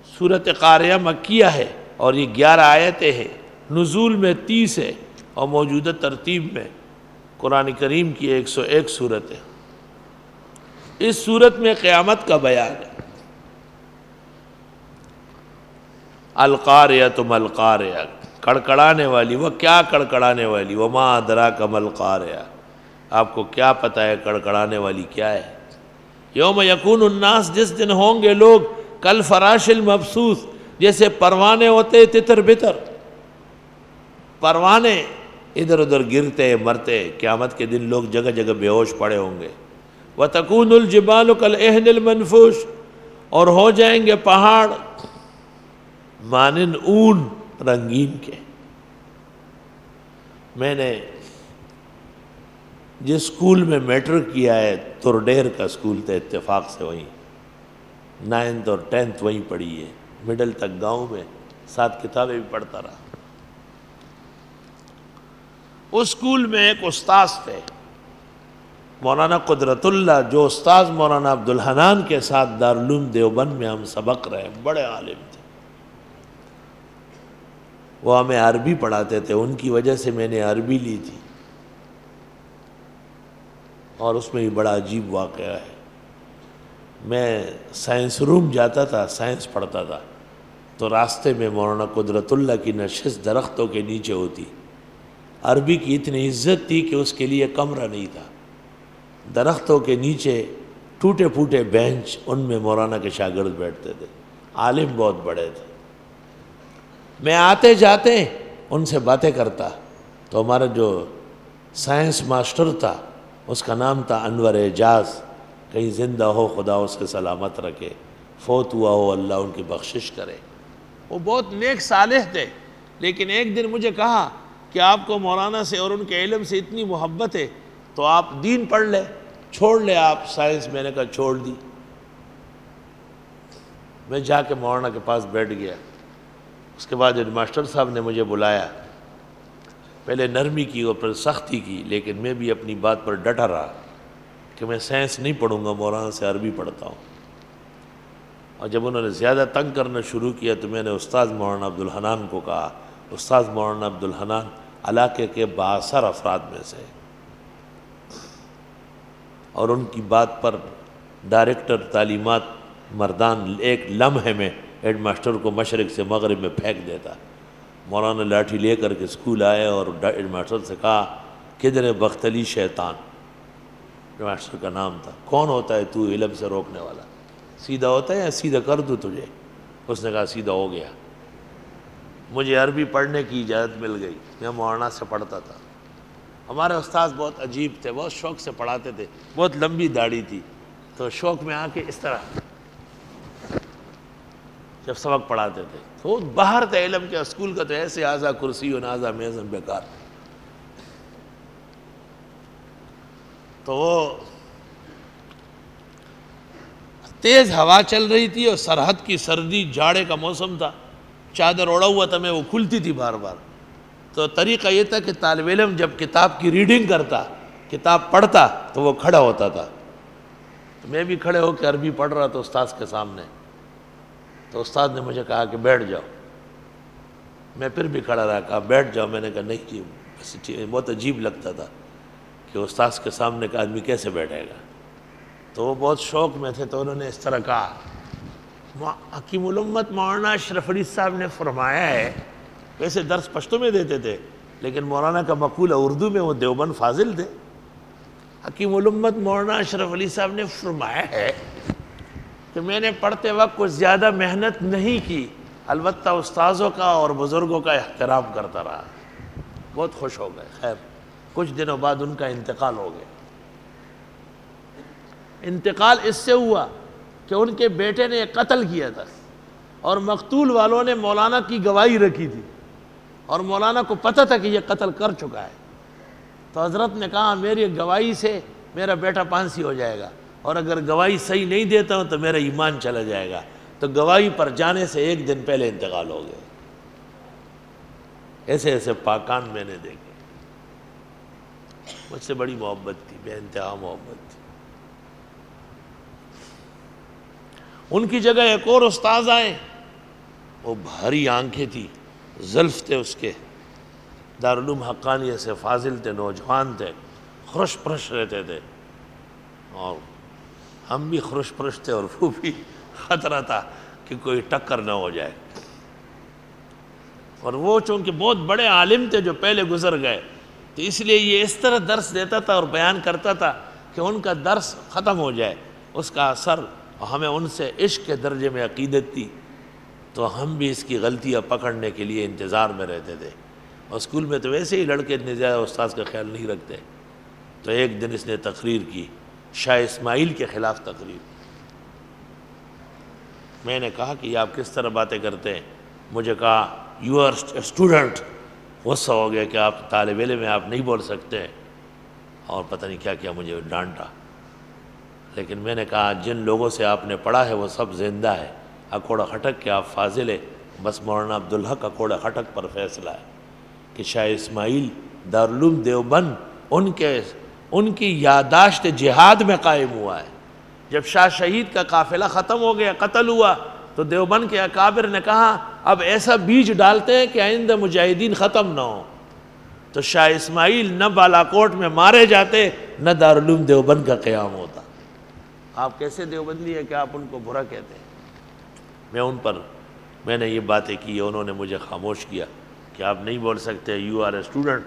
سورۃ قاریہ مکیہ ہے اور یہ 11 آیتیں ہیں، نزول میں 30 ہے اور موجودہ ترتیب میں قرآن کریم کی 101 سورت ہے۔ اس سورت میں قیامت کا بیان ہے۔ القاریہ ما القاریہ، کڑکڑانے والی، وہ کیا کڑکڑانے والی، وما ادراک ما القاریہ، آپ کو کیا پتہ ہے کڑکڑانے والی کیا ہے۔ یوم یکون الناس، جس دن ہوں گے لوگ کل فراش المبثوث، جیسے پروانے ہوتے تتر بتر، پروانے ادھر ادھر گرتے مرتے، قیامت کے دن لوگ جگہ جگہ بے ہوش پڑے ہوں گے۔ وَتَكُونُ الْجِبَالُ كَالْعِهْنِ الْمَنْفُوشِ، اور ہو جائیں گے پہاڑ مانند اون رنگین کے۔ میں نے جس سکول میں میٹرک کیا ہے، ترڈیر کا سکول تھا، اتفاق سے وہیں 9th اور 10th وہیں پڑھی ہے، مڈل تک گاؤں میں، 7 کتابیں بھی پڑھتا رہا۔ اس سکول میں ایک استاذ تھے مولانا قدرت اللہ، جو استاذ مولانا عبدالحنان کے ساتھ دارالعلوم دیوبند میں ہم سبق رہے، بڑے عالم تھے۔ وہ ہمیں عربی پڑھاتے تھے، ان کی وجہ سے میں نے عربی لی تھی، اور اس میں بھی بڑا عجیب واقعہ ہے۔ میں سائنس روم جاتا تھا، سائنس پڑھتا تھا، تو راستے میں مولانا قدرت اللہ کی نشست درختوں کے نیچے ہوتی۔ عربی کی اتنی عزت تھی کہ اس کے لیے کمرہ نہیں تھا، درختوں کے نیچے ٹوٹے پھوٹے بینچ، ان میں مولانا کے شاگرد بیٹھتے تھے، عالم بہت بڑے تھے۔ میں آتے جاتے ان سے باتیں کرتا، تو ہمارا جو سائنس ماسٹر تھا اس کا نام تھا انور اعجاز، کہیں زندہ ہو خدا اس کے سلامت رکھے، فوت ہوا ہو اللہ ان کی بخشش کرے۔ وہ بہت نیک صالح تھے، لیکن ایک دن مجھے کہا کہ آپ کو مولانا سے اور ان کے علم سے اتنی محبت ہے تو آپ دین پڑھ لیں، چھوڑ لیں آپ سائنس۔ میں نے کہا چھوڑ دی۔ میں جا کے مولانا کے پاس بیٹھ گیا۔ اس کے بعد ماسٹر صاحب نے مجھے بلایا، پہلے نرمی کی اور پھر سختی کی، لیکن میں بھی اپنی بات پر ڈٹا رہا کہ میں سائنس نہیں پڑھوں گا، مولانا سے عربی پڑھتا ہوں۔ اور جب انہوں نے زیادہ تنگ کرنا شروع کیا تو میں نے استاذ مولانا عبدالحنان کو کہا، استاذ مولانا عبدالحنان علاقے کے بااثر افراد میں سے، اور ان کی بات پر ڈائریکٹر تعلیمات مردان ایک لمحے میں ہیڈ ماسٹر کو مشرق سے مغرب میں پھینک دیتا۔ مولانا لاٹھی لے کر کے اسکول آئے اور ہیڈ ماسٹر سے کہا، کدھر ہے بختلی شیطان؟ ہیڈ ماسٹر کا نام تھا۔ کون ہوتا ہے تو علم سے روکنے والا؟ سیدھا ہوتا ہے یا سیدھا کر دوں تجھے؟ اس نے کہا سیدھا ہو گیا۔ مجھے عربی پڑھنے کی اجازت مل گئی، میں مولانا سے پڑھتا تھا۔ ہمارے استاذ بہت عجیب تھے، بہت شوق سے پڑھاتے تھے، بہت لمبی داڑھی تھی، تو شوق میں آ کے اس طرح جب سبق پڑھاتے تھے تو باہر تھے علم کے، اسکول کا تو ایسے آزا کرسی و نازا میزن بیکار۔ تو وہ تیز ہوا چل رہی تھی اور سرحد کی سردی، جاڑے کا موسم تھا، چادر اوڑا ہوا تھا، میں وہ کھلتی تھی بار بار۔ تو طریقہ یہ تھا کہ طالب علم جب کتاب کی ریڈنگ کرتا، کتاب پڑھتا، تو وہ کھڑا ہوتا تھا، تو میں بھی کھڑے ہو کے عربی پڑھ رہا تھا استاذ کے سامنے۔ تو استاد نے مجھے کہا کہ بیٹھ جاؤ، میں پھر بھی کھڑا رہا، کہا بیٹھ جاؤ، میں نے کہا نہیں جی، بہت عجیب لگتا تھا کہ استاذ کے سامنے کا آدمی کیسے بیٹھے گا۔ تو وہ بہت شوق میں تھے، تو انہوں نے اس طرح کہا، حکیم الامت مولانا اشرف علی صاحب نے فرمایا ہے، ویسے درس پشتو میں دیتے تھے لیکن مولانا کا مقولہ اردو میں، وہ دیوبند فاضل تھے۔ حکیم الامت مولانا اشرف علی صاحب نے فرمایا ہے کہ میں نے پڑھتے وقت کچھ زیادہ محنت نہیں کی، البتہ استاذوں کا اور بزرگوں کا احترام کرتا رہا۔ بہت خوش ہو گئے۔ خیر کچھ دنوں بعد ان کا انتقال ہو گیا۔ انتقال اس سے ہوا کہ ان کے بیٹے نے ایک قتل کیا تھا، اور مقتول والوں نے مولانا کی گواہی رکھی تھی، اور مولانا کو پتہ تھا کہ یہ قتل کر چکا ہے۔ تو حضرت نے کہا میری گواہی سے میرا بیٹا پھانسی ہو جائے گا، اور اگر گواہی صحیح نہیں دیتا ہوں تو میرا ایمان چلا جائے گا۔ تو گواہی پر جانے سے ایک دن پہلے انتقال ہو گئے۔ ایسے ایسے پاکان میں نے دیکھے۔ مجھ سے بڑی محبت تھی، بے انتہا محبت تھی۔ ان کی جگہ ایک اور استاذ آئے وہ بھاری آنکھیں تھی، زلف تھے اس کے، دارالعلوم حقانیہ سے فاضل تھے، نوجوان تھے، خرش پرش رہتے تھے، اور ہم بھی خرش پرش تھے، اور وہ بھی خطرہ تھا کہ کوئی ٹکر نہ ہو جائے۔ اور وہ چونکہ بہت بڑے عالم تھے جو پہلے گزر گئے، تو اس لیے یہ اس طرح درس دیتا تھا اور بیان کرتا تھا کہ ان کا درس ختم ہو جائے، اس کا اثر، اور ہمیں ان سے عشق کے درجے میں عقیدت تھی، تو ہم بھی اس کی غلطیاں پکڑنے کے لیے انتظار میں رہتے تھے۔ اور اسکول میں تو ویسے ہی لڑکے اتنے زیادہ استاذ کا خیال نہیں رکھتے، تو ایک دن اس نے تقریر کی، شاہ اسماعیل کے خلاف تقریر۔ میں نے کہا کہ یہ آپ کس طرح باتیں کرتے ہیں؟ مجھے کہا یو آر اسٹوڈنٹ، غصہ ہو گیا کہ آپ طالب علم میں آپ نہیں بول سکتے، اور پتہ نہیں کیا کیا مجھے ڈانٹا۔ لیکن میں نے کہا جن لوگوں سے آپ نے پڑھا ہے وہ سب زندہ ہے، اکوڑا خٹک کے آپ فاضل ہے، بس مولانا عبدالحق اکوڑا خٹک پر فیصلہ ہے کہ شاہ اسماعیل دارالعلوم دیوبند ان کی یادداشت جہاد میں قائم ہوا ہے۔ جب شاہ شہید کا قافلہ ختم ہو گیا، قتل ہوا، تو دیوبند کے اکابر نے کہا اب ایسا بیج ڈالتے ہیں کہ آئندہ مجاہدین ختم نہ ہوں۔ تو شاہ اسماعیل نہ بالاکوٹ میں مارے جاتے، نہ دارالعلوم دیوبند کا قیام ہوتا۔ آپ کیسے دیوبندی ہیں کہ آپ ان کو برا کہتے ہیں؟ میں نے یہ باتیں کی، انہوں نے مجھے خاموش کیا کہ آپ نہیں بول سکتے، یو آر اے اسٹوڈنٹ۔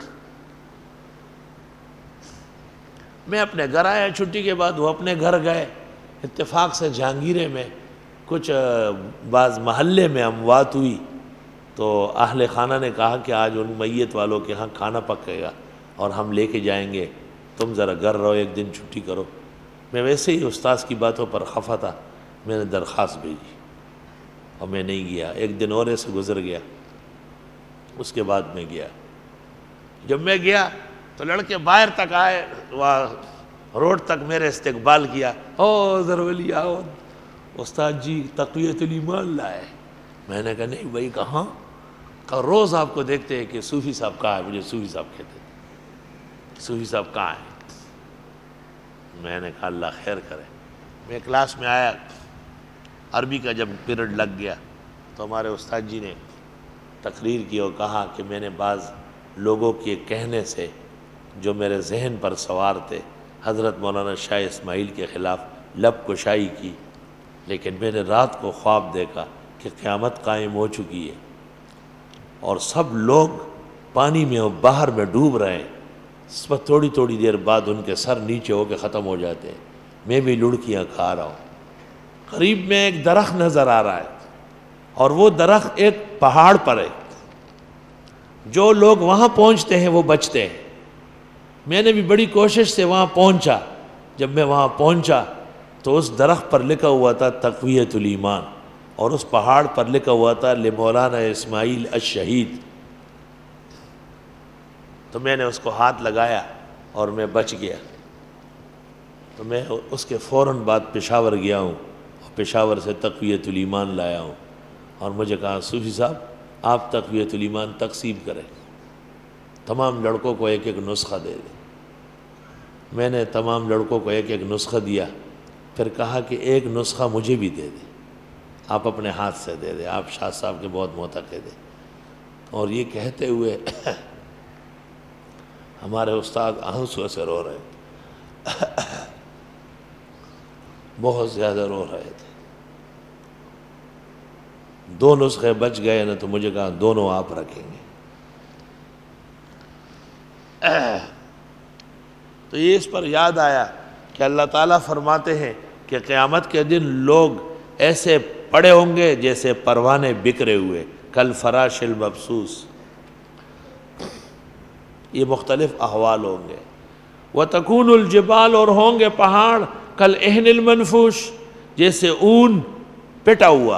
میں اپنے گھر آیا چھٹی کے بعد، وہ اپنے گھر گئے، اتفاق سے جہانگیرے میں کچھ بعض محلے میں اموات ہوئی، تو اہل خانہ نے کہا کہ آج ان میت والوں کے ہاں کھانا پکے گا اور ہم لے کے جائیں گے، تم ذرا گھر رہو، ایک دن چھٹی کرو۔ میں ویسے ہی استاذ کی باتوں پر خفا تھا، میں نے درخواست بھیجی اور میں نہیں گیا۔ ایک دن اور ایسے گزر گیا، اس کے بعد میں گیا۔ جب میں گیا تو لڑکے باہر تک آئے، وہاں روڈ تک میرے استقبال کیا، او ضرولی آؤ استاد جی تقویت الایمان لائے۔ میں نے کہا نہیں بھائی کہاں؟ کہا روز آپ کو دیکھتے ہیں کہ صوفی صاحب کہاں ہے، مجھے صوفی صاحب کہتے تھے، صوفی صاحب کہاں ہے؟ میں نے کہا اللہ خیر کرے۔ میں کلاس میں آیا، عربی کا جب پیریڈ لگ گیا تو ہمارے استاد جی نے تقریر کی اور کہا کہ میں نے بعض لوگوں کے کہنے سے جو میرے ذہن پر سوار تھے، حضرت مولانا شاہ اسماعیل کے خلاف لب کشائی کی، لیکن میں نے رات کو خواب دیکھا کہ قیامت قائم ہو چکی ہے اور سب لوگ پانی میں اور باہر میں ڈوب رہے ہیں، اس پر تھوڑی تھوڑی دیر بعد ان کے سر نیچے ہو کے ختم ہو جاتے ہیں، میں بھی لڑکیاں کھا رہا ہوں۔ قریب میں ایک درخت نظر آ رہا ہے، اور وہ درخت ایک پہاڑ پر ہے، جو لوگ وہاں پہنچتے ہیں وہ بچتے ہیں۔ میں نے بھی بڑی کوشش سے وہاں پہنچا۔ جب میں وہاں پہنچا تو اس درخت پر لکھا ہوا تھا تقویت الایمان، اور اس پہاڑ پر لکھا ہوا تھا لمولانا اسماعیل الشہید۔ تو میں نے اس کو ہاتھ لگایا اور میں بچ گیا۔ تو میں اس کے فوراً بعد پشاور گیا ہوں، اور پشاور سے تقویت الایمان لایا ہوں، اور مجھے کہا صوفی صاحب آپ تقویت الایمان تقسیم کریں، تمام لڑکوں کو ایک ایک نسخہ دے دیں۔ میں نے تمام لڑکوں کو ایک ایک نسخہ دیا، پھر کہا کہ ایک نسخہ مجھے بھی دے دیں، آپ اپنے ہاتھ سے دے دیں، آپ شاہ صاحب کے بہت معتقد ہیں۔ اور یہ کہتے ہوئے ہمارے استاد آنسو سے رو رہے تھے، بہت زیادہ رو رہے تھے۔ دو نسخے بچ گئے نا، تو مجھے کہا دونوں آپ رکھیں گے۔ تو یہ اس پر یاد آیا کہ اللہ تعالیٰ فرماتے ہیں کہ قیامت کے دن لوگ ایسے پڑے ہوں گے جیسے پروانے بکھرے ہوئے، کل فراش المبثوث۔ یہ مختلف احوال ہوں گے۔ وَتَكُونُ الْجِبَالُ، اور ہوں گے پہاڑ، کل اہن المنفوش، جیسے اون پٹا ہوا،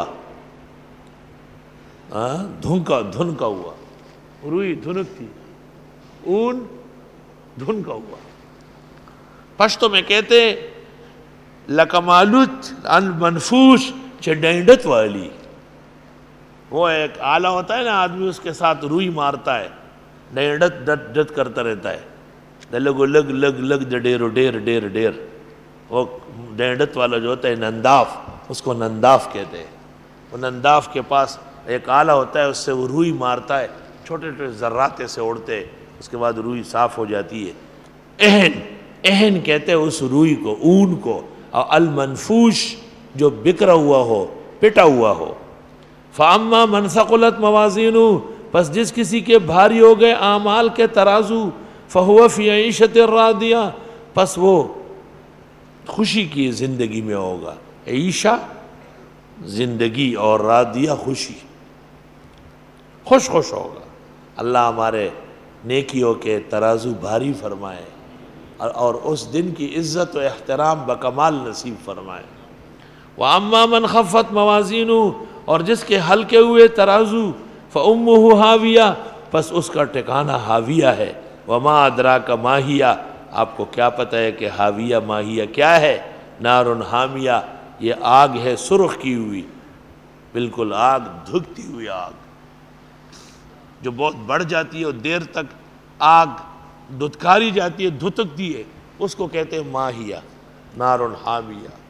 دھنکا ہوا، روئی دھنک تھی، اون دھنکا ہوا۔ پشتو میں کہتے لکمالوت المنفوش، چھ ڈینڈت والی۔ وہ ایک آلہ ہوتا ہے نا، آدمی اس کے ساتھ روئی مارتا ہے، ڈینڈت ڈٹ ڈٹ کرتا رہتا ہے، لگو لگ لگ لگ ڈیرو ڈیر ڈیر ڈیر۔ وہ ڈینڈت والا جو ہوتا ہے ننداف، اس کو ننداف کہتے ہیں۔ وہ ننداف کے پاس ایک آلہ ہوتا ہے، اس سے وہ روئی مارتا ہے، چھوٹے چھوٹے ذرات سے اڑتے، اس کے بعد روئی صاف ہو جاتی ہے۔ اہن کہتے ہیں اس روئی کو، اون کو، اور المنفوش جو بکھرا ہوا ہو، پٹا ہوا ہو۔ فَأَمَّا مَنْ ثَقُلَتْ مَوَازِينُهُ، پس جس کسی کے بھاری ہو گئے اعمال کے ترازو، فَهُوَ فِي عِيشَةٍ رَاضِيَةٍ، پس وہ خوشی کی زندگی میں ہوگا۔ عیشہ زندگی، اور راضیہ خوشی، خوش ہوگا۔ اللہ ہمارے نیکیوں کے ترازو بھاری فرمائے، اور اس دن کی عزت و احترام بکمال نصیب فرمائے۔ وَأَمَّا مَنْ خَفَّتْ مَوَازِينُهُ، اور جس کے ہلکے ہوئے ترازو، فَأُمُّهُ هَاوِيَةٌ، پس اس کا ٹھکانہ ہاویہ ہے۔ وَمَا أَدْرَاكَ مَا هِيَ، آپ کو کیا پتہ ہے کہ ہاویہ ماہیہ کیا ہے؟ نار حامیہ، یہ آگ ہے سرخ کی ہوئی، بالکل آگ، دھکتی ہوئی آگ جو بہت بڑھ جاتی ہے اور دیر تک آگ دھتکاری جاتی ہے، دھتکتی ہے، اس کو کہتے ہیں ماہیہ، نار حامیہ۔